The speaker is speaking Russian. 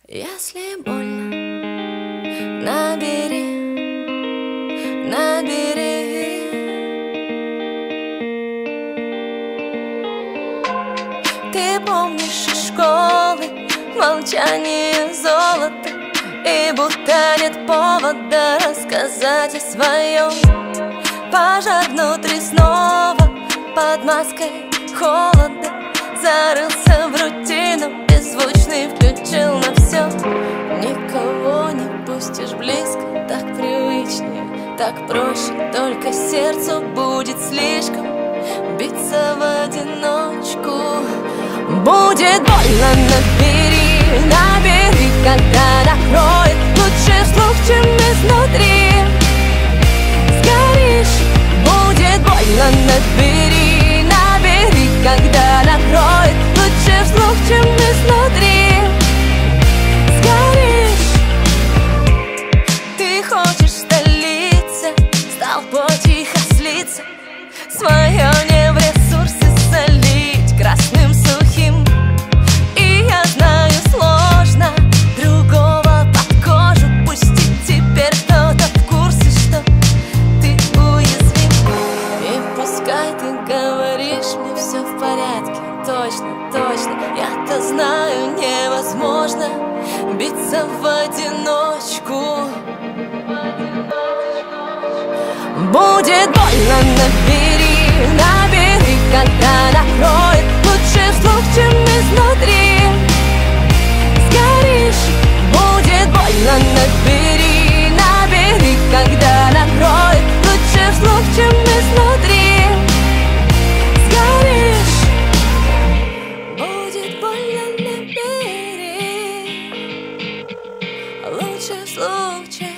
Если больно, набери, набери. Ты помнишь из школы молчание золота, и будто нет повода рассказать о своем. Пожар внутри снова под маской холода зарылся в рутину, беззвучный включил на все. Никого не пустишь близко, так привычнее, так проще. Только сердцу будет слишком биться в одиночку. Будет больно, набери, набери, когда накроет. Лучше вслух, чем изнутри. Сгоришь, будет больно, набери, набери, когда накроет. Лучше вслух, чем изнутри. Сгоришь. Ты хочешь в столице с толпой тихо слиться, свое не в ресурсы солить красным сухим. И я знаю, сложно другого под кожу пустить. Теперь кто-то в курсе, что ты уязвим. И пускай ты говоришь мне все в порядке, точно, точно, я-то знаю, невозможно биться в одиночку. Будет больно, набери, набери, когда накроет. Лучше вслух, чем изнутри. Сгоришь, будет больно, набери, набери, когда накроет. Лучше вслух, чем изнутри. Сгоришь, будет больно, набери. Лучше вслух, чем